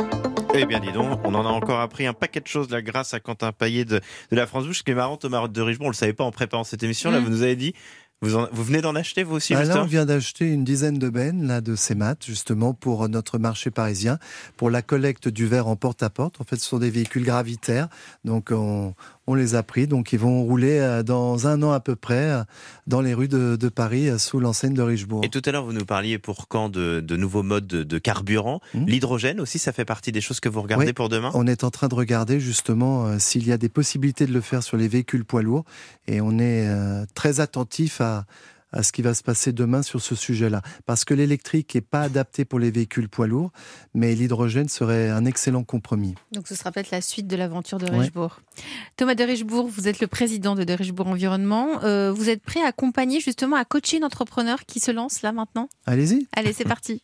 Eh bien, dis donc, on en a encore appris un paquet de choses là grâce à Quentin Payet de la France Bouge. Ce qui est marrant, Thomas de Richebourg, on ne le savait pas en préparant cette émission. Là, vous nous avez dit, Vous venez d'en acheter vous aussi, Là, justement on vient d'acheter une dizaine de bennes là, de CEMAT, justement, pour notre marché parisien, pour la collecte du verre en porte-à-porte. En fait, ce sont des véhicules gravitaires, donc on les a pris. Donc, ils vont rouler dans 1 an à peu près dans les rues de Paris, sous l'enseigne de Richebourg. Et tout à l'heure, vous nous parliez pour quand de nouveaux modes de carburant. L'hydrogène aussi, ça fait partie des choses que vous regardez pour demain ? On est en train de regarder justement s'il y a des possibilités de le faire sur les véhicules poids lourds. Et on est très attentif à ce qui va se passer demain sur ce sujet-là. Parce que l'électrique n'est pas adapté pour les véhicules poids lourds, mais l'hydrogène serait un excellent compromis. Donc ce sera peut-être la suite de l'aventure de Richebourg. Thomas de Richebourg, vous êtes le président de Richebourg Environnement. Vous êtes prêt à accompagner, justement, à coacher une entrepreneur qui se lance là maintenant ? Allez-y. Allez, c'est parti.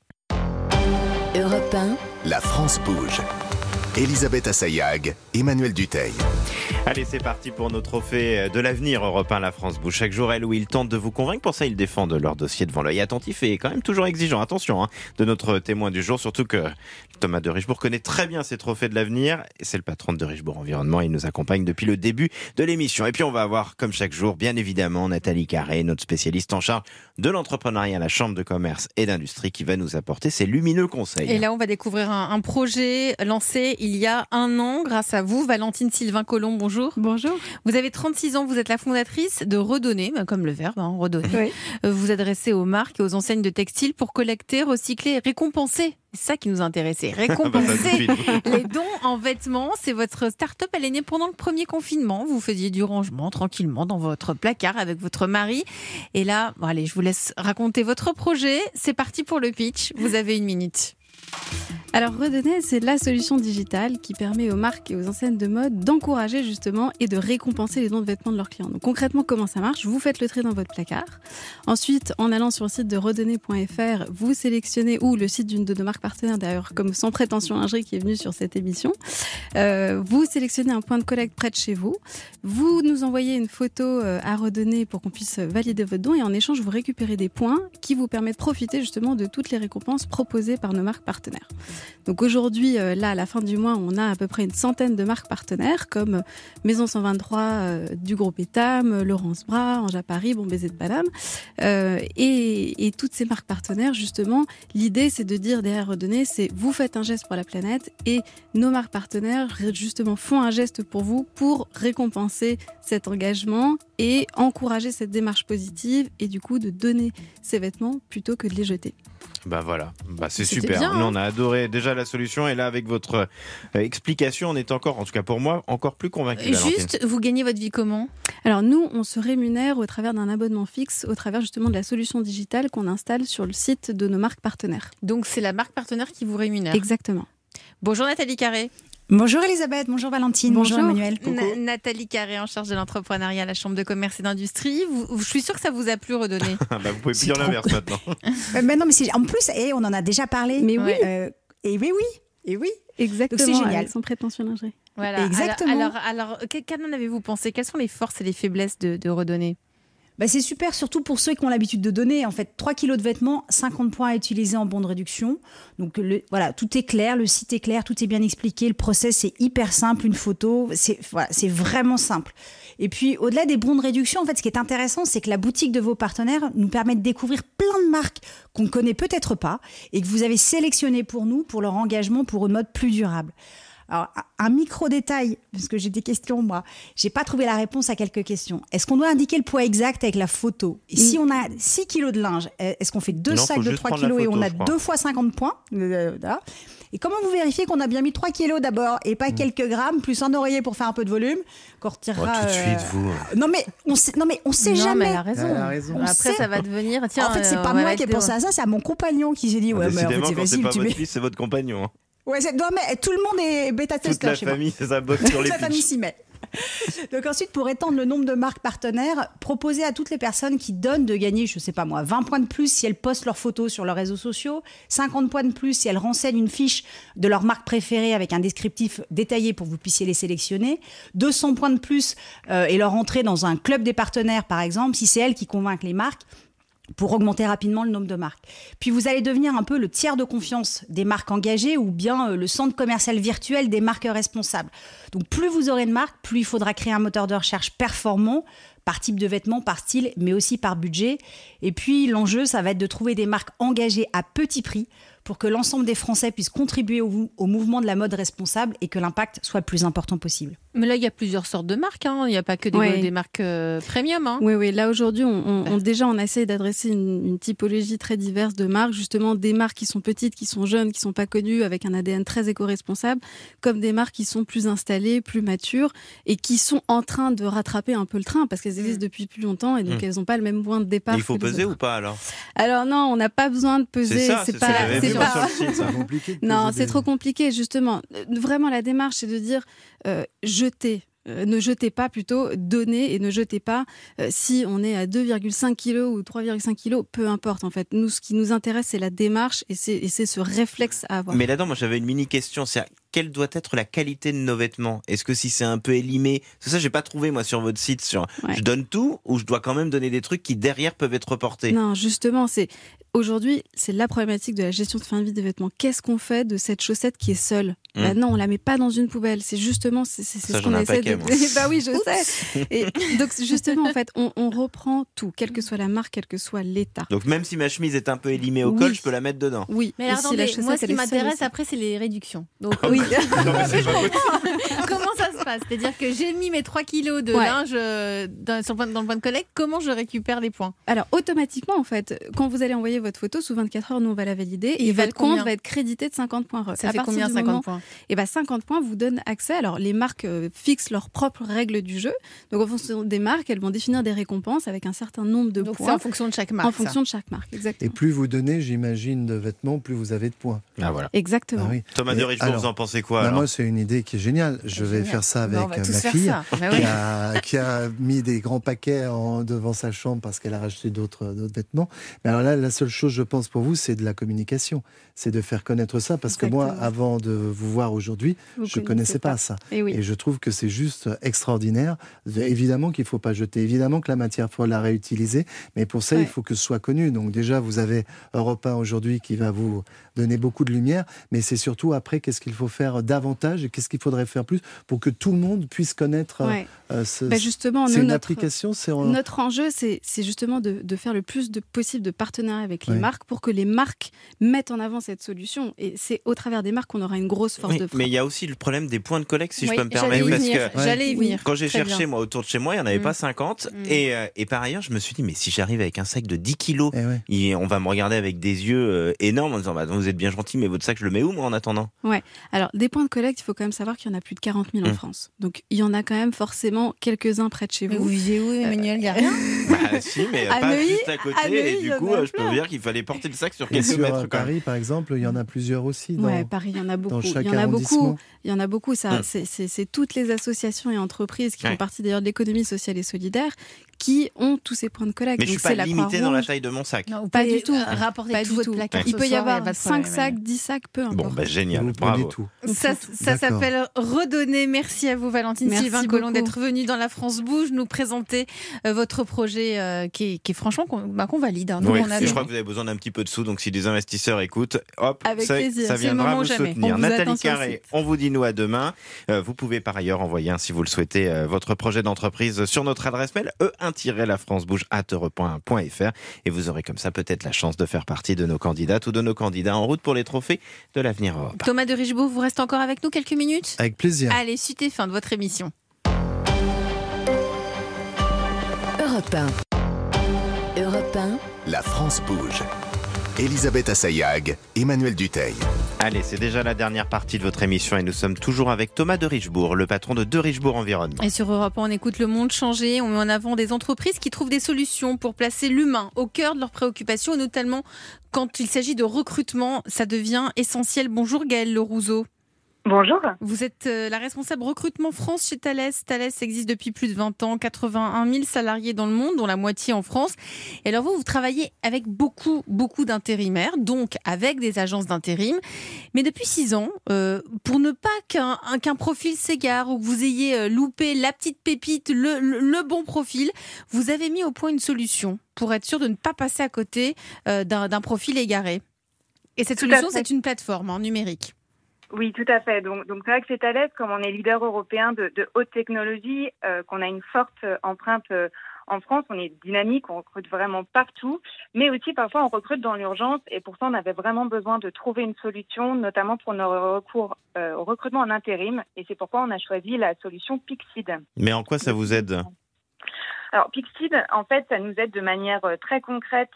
Europe 1. La France bouge. Elisabeth Assayag, Emmanuel Duteil. Allez, c'est parti pour nos trophées de l'avenir. Europe 1, la France bouge. Chaque jour, elle ou il tente de vous convaincre. Pour ça, ils défendent leur dossier devant l'œil attentif et quand même toujours exigeant. Attention de notre témoin du jour, surtout que Thomas de Richebourg connaît très bien ces trophées de l'avenir. Et c'est le patron de Richebourg Environnement. Il nous accompagne depuis le début de l'émission. Et puis, on va avoir, comme chaque jour, bien évidemment, Nathalie Carré, notre spécialiste en charge de l'entrepreneuriat à la Chambre de commerce et d'industrie, qui va nous apporter ses lumineux conseils. Et là, on va découvrir un projet lancé il y a 1 an grâce à vous, Valentine Sylvain-Collomb. Bonjour. Bonjour. Vous avez 36 ans, vous êtes la fondatrice de Redonner, comme le verbe, redonner. Oui. Vous vous adressez aux marques et aux enseignes de textiles pour collecter, recycler et récompenser. C'est ça qui nous intéressait. Récompenser les dons en vêtements. C'est votre start-up, elle est née pendant le premier confinement. Vous faisiez du rangement tranquillement dans votre placard avec votre mari. Et là, bon, allez, je vous laisse raconter votre projet. C'est parti pour le pitch. Vous avez 1 minute. Alors Redonner, c'est la solution digitale qui permet aux marques et aux enseignes de mode d'encourager justement et de récompenser les dons de vêtements de leurs clients. Donc concrètement, comment ça marche ? Vous faites le tri dans votre placard. Ensuite, en allant sur le site de redonner.fr, vous sélectionnez, ou le site d'une de nos marques partenaires d'ailleurs, comme Sans Prétention Lingerie qui est venue sur cette émission, vous sélectionnez un point de collecte près de chez vous. Vous nous envoyez une photo à Redonner pour qu'on puisse valider votre don et en échange, vous récupérez des points qui vous permettent de profiter justement de toutes les récompenses proposées par nos marques partenaires. Donc aujourd'hui, là, à la fin du mois, on a à peu près une centaine de marques partenaires comme Maison 123 du groupe Etam, Laurence Bras, Ange à Paris, Bon Baiser de Paname. Et toutes ces marques partenaires, justement, l'idée, c'est de dire derrière Redonner, c'est vous faites un geste pour la planète et nos marques partenaires, justement, font un geste pour vous pour récompenser cet engagement et encourager cette démarche positive et du coup de donner ces vêtements plutôt que de les jeter. Bah voilà, c'est C'était super. bien, Nous, on a adoré déjà la solution et là avec votre explication, on est encore, en tout cas pour moi, encore plus convaincu. Juste, vous gagnez votre vie comment ? Alors nous, on se rémunère au travers d'un abonnement fixe, au travers justement de la solution digitale qu'on installe sur le site de nos marques partenaires. Donc c'est la marque partenaire qui vous rémunère. Exactement. Bonjour Nathalie Carré. Bonjour Elisabeth, bonjour Valentine, bonjour Emmanuel. Nathalie Carré en charge de l'entrepreneuriat à la Chambre de commerce et d'industrie. Je suis sûre que ça vous a plu Redonner. Vous pouvez plus dire l'inverse maintenant. Mais non, mais en plus, on en a déjà parlé. Mais oui. Et oui. Exactement. Donc c'est génial. Sans Prétention Lingerie. Voilà. Exactement. Alors qu'en avez-vous pensé ? Quelles sont les forces et les faiblesses de Redonner ? C'est super, surtout pour ceux qui ont l'habitude de donner. En fait, 3 kilos de vêtements, 50 points à utiliser en bon de réduction. Donc voilà, tout est clair, le site est clair, tout est bien expliqué. Le process est hyper simple, une photo, c'est vraiment simple. Et puis, au-delà des bons de réduction, en fait, ce qui est intéressant, c'est que la boutique de vos partenaires nous permet de découvrir plein de marques qu'on ne connaît peut-être pas et que vous avez sélectionnées pour nous, pour leur engagement, pour une mode plus durable. Alors, un micro-détail, parce que j'ai des questions, moi. J'ai pas trouvé la réponse à quelques questions. Est-ce qu'on doit indiquer le poids exact avec la photo ? Et si on a 6 kilos de linge, est-ce qu'on fait 2 sacs de 3 kilos et on a 2 fois 50 points ? Et comment vous vérifiez qu'on a bien mis 3 kilos d'abord et pas quelques grammes, plus un oreiller pour faire un peu de volume, qu'on retirera... tout de suite, vous... Non, mais on sait jamais. Mais elle a raison. Après, ça va devenir... Tiens, en fait, c'est pas moi qui ai pensé à ça, c'est à mon compagnon qui s'est dit... Ouais, mais en fait, c'est facile, pas votre fils, c'est votre compagnon. Ouais, mais tout le monde est bêta-testeur chez moi. Toute la famille, c'est ça bosse sur les pitchs. La famille s'y met. Donc ensuite, pour étendre le nombre de marques partenaires, proposer à toutes les personnes qui donnent de gagner, je sais pas moi, 20 points de plus si elles postent leurs photos sur leurs réseaux sociaux, 50 points de plus si elles renseignent une fiche de leur marque préférée avec un descriptif détaillé pour que vous puissiez les sélectionner, 200 points de plus et leur entrer dans un club des partenaires par exemple, si c'est elles qui convainquent les marques, pour augmenter rapidement le nombre de marques. Puis vous allez devenir un peu le tiers de confiance des marques engagées ou bien le centre commercial virtuel des marques responsables. Donc plus vous aurez de marques, plus il faudra créer un moteur de recherche performant par type de vêtements, par style, mais aussi par budget. Et puis l'enjeu, ça va être de trouver des marques engagées à petit prix pour que l'ensemble des Français puissent contribuer au mouvement de la mode responsable et que l'impact soit le plus important possible. Mais là, il y a plusieurs sortes de marques. Il n'y a pas que des marques premium. Oui. Là, aujourd'hui, on essaie d'adresser une typologie très diverse de marques. Justement, des marques qui sont petites, qui sont jeunes, qui ne sont pas connues, avec un ADN très éco-responsable, comme des marques qui sont plus installées, plus matures et qui sont en train de rattraper un peu le train parce qu'elles existent depuis plus longtemps et donc elles n'ont pas le même point de départ. Il faut peser ou pas alors ? Alors non, on n'a pas besoin de peser. C'est compliqué. Non, c'est trop compliqué. Justement, vraiment, la démarche, c'est de dire jeter. Ne jetez pas, plutôt donnez et ne jetez pas. Si on est à 2,5 kg ou 3,5 kg, peu importe en fait. Nous, ce qui nous intéresse, c'est la démarche et c'est ce réflexe à avoir. Mais là-dedans, moi j'avais une mini-question, c'est quelle doit être la qualité de nos vêtements ? Est-ce que si c'est un peu élimé, c'est ça j'ai pas trouvé moi sur votre site, je donne tout ou je dois quand même donner des trucs qui derrière peuvent être reportés ? Non, justement, aujourd'hui, c'est la problématique de la gestion de fin de vie des vêtements. Qu'est-ce qu'on fait de cette chaussette qui est seule ? Non, on la met pas dans une poubelle. C'est justement c'est ce qu'on essaie de. Bah oui, je sais. Et donc justement, en fait, on reprend tout, quelle que soit la marque, quel que soit l'état. Donc même si ma chemise est un peu élimée au col, je peux la mettre dedans. Oui. Mais alors, attendez, moi, ce qui m'intéresse après, c'est les réductions. Donc oui. Non, mais c'est pas comment ça se passe ? C'est-à-dire que j'ai mis mes 3 kilos de linge dans le point de collecte. Comment je récupère les points ? Alors automatiquement, en fait, quand vous allez envoyer votre photo sous 24 heures, nous on va la valider et votre compte va être crédité de 50 points. Ça fait combien 50 points ? 50 points vous donnent accès. Alors les marques fixent leurs propres règles du jeu. Donc en fonction des marques, elles vont définir des récompenses avec un certain nombre de points. C'est en fonction de chaque marque. En fonction de chaque marque, exactement. Et plus vous donnez, j'imagine, de vêtements, plus vous avez de points. Ah voilà. Exactement. Ah oui. Thomas de Richebourg, vous en pensez quoi ? Moi, c'est une idée qui est géniale. Je vais faire ça avec ma fille qui a mis des grands paquets devant sa chambre parce qu'elle a racheté d'autres vêtements. Mais alors là, la seule chose, je pense, pour vous, c'est de la communication. C'est de faire connaître ça parce que moi, avant de vous voir aujourd'hui, je ne connaissais pas ça. Et je trouve que c'est juste extraordinaire. Évidemment qu'il ne faut pas jeter. Évidemment que la matière, il faut la réutiliser. Mais pour ça, il faut que ce soit connu. Donc déjà, vous avez Europe 1 aujourd'hui qui va vous donner beaucoup de lumière. Mais c'est surtout après, qu'est-ce qu'il faut faire davantage et qu'est-ce qu'il faudrait faire plus pour que tout le monde puisse connaître justement, c'est une application. Notre enjeu, c'est justement de faire le plus possible de partenariats avec les marques pour que les marques mettent en avant cette solution. Et c'est au travers des marques qu'on aura une grosse force de frappe. Mais il y a aussi le problème des points de collecte, si je peux me permettre. J'allais y venir. Quand j'ai cherché moi, autour de chez moi, il n'y en avait pas 50. Et par ailleurs, je me suis dit, mais si j'arrive avec un sac de 10 kilos, on va me regarder avec des yeux énormes en disant, vous êtes bien gentil, mais votre sac, je le mets où, moi, en attendant ? Ouais. Alors, des points de collecte, il faut quand même savoir qu'il y en a plus de 40 000 en France. Donc, il y en a quand même forcément quelques-uns près de chez vous. Vous vivez où, Emmanuel ? Il n'y a rien ? Si, mais pas juste à côté. Et du coup, je peux vous dire qu'il fallait porter le sac sur quelques mètres. Paris, par exemple, il y en a plusieurs aussi. Paris, il y en a beaucoup. Dans chaque arrondissement. Il y en a beaucoup. Ça, c'est toutes les associations et entreprises qui font partie d'ailleurs de l'économie sociale et solidaire qui ont tous ces points de collecte. Mais je ne suis pas limité dans la taille de mon sac. Non, pas du tout. Rapportez tout votre placard. Il peut y avoir 5 sacs, 10 sacs, peu importe. Bon, génial, bravo. Ça s'appelle Redonner. Merci à vous, Valentine Sylvain Collomb, d'être venue dans La France Bouge nous présenter votre projet qui est franchement qu'on valide. Nous, je crois que vous avez besoin d'un petit peu de sous, donc si des investisseurs écoutent, hop, ça viendra vous soutenir. Nathalie Carré, on vous dit nous à demain. Vous pouvez par ailleurs envoyer, si vous le souhaitez, votre projet d'entreprise sur notre adresse mail e1-lafrancebouge@europe1.fr et vous aurez comme ça peut-être la chance de faire partie de nos candidates ou de nos candidats en route pour les trophées de l'Avenir Europe. Thomas de Richebourg, vous restez encore avec nous quelques minutes ? Avec plaisir. Allez, suite et fin de votre émission. Europe 1. Europe 1. La France bouge. Elisabeth Assayag, Emmanuel Duteil. Allez, c'est déjà la dernière partie de votre émission et nous sommes toujours avec Thomas de Richebourg, le patron de Richebourg Environnement. Et sur Europe 1, on écoute le monde changer, on met en avant des entreprises qui trouvent des solutions pour placer l'humain au cœur de leurs préoccupations, et notamment quand il s'agit de recrutement, ça devient essentiel. Bonjour Gaëlle Le Rousseau. Bonjour. Vous êtes la responsable recrutement France chez Thales. Thales existe depuis plus de 20 ans, 81 000 salariés dans le monde, dont la moitié en France. Et alors vous travaillez avec beaucoup d'intérimaires, donc avec des agences d'intérim. Mais depuis 6 ans, pour ne pas qu'un profil s'égare ou que vous ayez loupé la petite pépite, le bon profil, vous avez mis au point une solution pour être sûr de ne pas passer à côté d'un profil égaré. Et cette solution, c'est une plateforme numérique. Oui, tout à fait. Donc c'est vrai que chez Thales, comme on est leader européen de haute technologie, qu'on a une forte empreinte En France, on est dynamique, on recrute vraiment partout, mais aussi parfois on recrute dans l'urgence et pour ça on avait vraiment besoin de trouver une solution, notamment pour nos recours au recrutement en intérim, et c'est pourquoi on a choisi la solution Pixid. Mais en quoi ça vous aide ? Alors Pixid, en fait, ça nous aide de manière très concrète,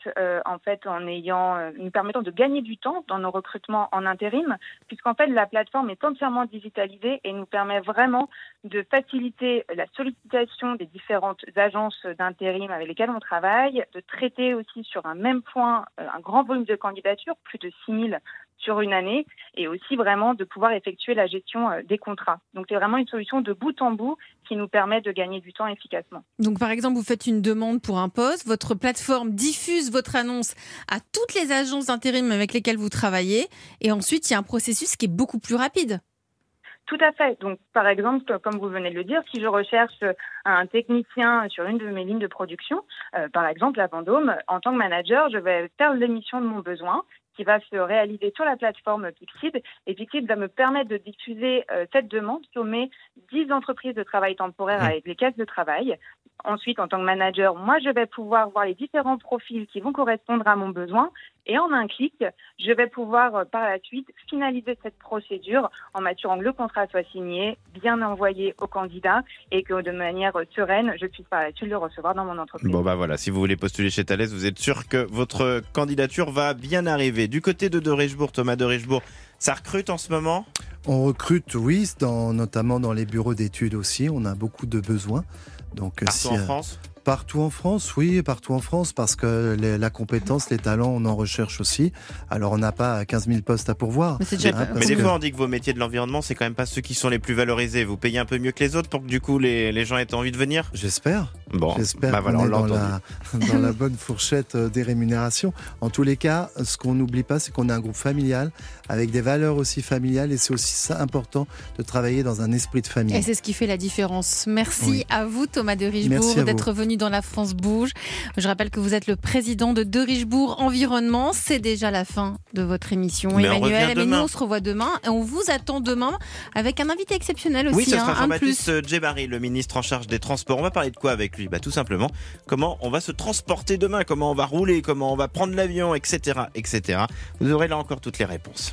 nous permettant de gagner du temps dans nos recrutements en intérim, puisqu'en fait la plateforme est entièrement digitalisée et nous permet vraiment de faciliter la sollicitation des différentes agences d'intérim avec lesquelles on travaille, de traiter aussi sur un même point un grand volume de candidatures, plus de 6000 sur une année, et aussi vraiment de pouvoir effectuer la gestion des contrats. Donc c'est vraiment une solution de bout en bout qui nous permet de gagner du temps efficacement. Donc par exemple, vous faites une demande pour un poste, votre plateforme diffuse votre annonce à toutes les agences d'intérim avec lesquelles vous travaillez, et ensuite il y a un processus qui est beaucoup plus rapide. Tout à fait. Donc, par exemple, comme vous venez de le dire, si je recherche un technicien sur une de mes lignes de production, par exemple à Vendôme, en tant que manager, je vais faire l'émission de mon besoin qui va se réaliser sur la plateforme Pixid. Et Pixid va me permettre de diffuser cette demande sur mes 10 entreprises de travail temporaire avec les caisses de travail. Ensuite, en tant que manager, moi, je vais pouvoir voir les différents profils qui vont correspondre à mon besoin. Et en un clic, je vais pouvoir par la suite finaliser cette procédure en m'assurant que le contrat soit signé, bien envoyé au candidat et que de manière sereine, je puisse par la suite le recevoir dans mon entreprise. Bon bah voilà, si vous voulez postuler chez Thales, vous êtes sûr que votre candidature va bien arriver. Du côté de Richebourg, Thomas de Richebourg, ça recrute en ce moment ? On recrute, oui, notamment dans les bureaux d'études aussi. On a beaucoup de besoins. Donc, partout en France ? Partout en France, oui, partout en France, parce que la compétence, les talents, on en recherche aussi. Alors, on n'a pas 15 000 postes à pourvoir. Mais des fois, on dit que vos métiers de l'environnement, c'est quand même pas ceux qui sont les plus valorisés. Vous payez un peu mieux que les autres pour que du coup, les gens aient envie de venir ? J'espère. Bon, J'espère voilà, qu'on on est l'a entendu. dans la bonne fourchette des rémunérations. En tous les cas, ce qu'on n'oublie pas, c'est qu'on est un groupe familial, avec des valeurs aussi familiales, et c'est aussi ça important de travailler dans un esprit de famille. Et c'est ce qui fait la différence. Merci à vous, Thomas de Richebourg, d'être venu dans La France Bouge. Je rappelle que vous êtes le président de Richebourg Environnement. C'est déjà la fin de votre émission, mais Emmanuel. Mais nous, on se revoit demain et on vous attend demain avec un invité exceptionnel aussi. Oui, ce sera un de plus. Jean-Baptiste Djebbari, le ministre en charge des transports. On va parler de quoi avec lui ? Tout simplement, comment on va se transporter demain, comment on va rouler, comment on va prendre l'avion, etc., etc. Vous aurez là encore toutes les réponses.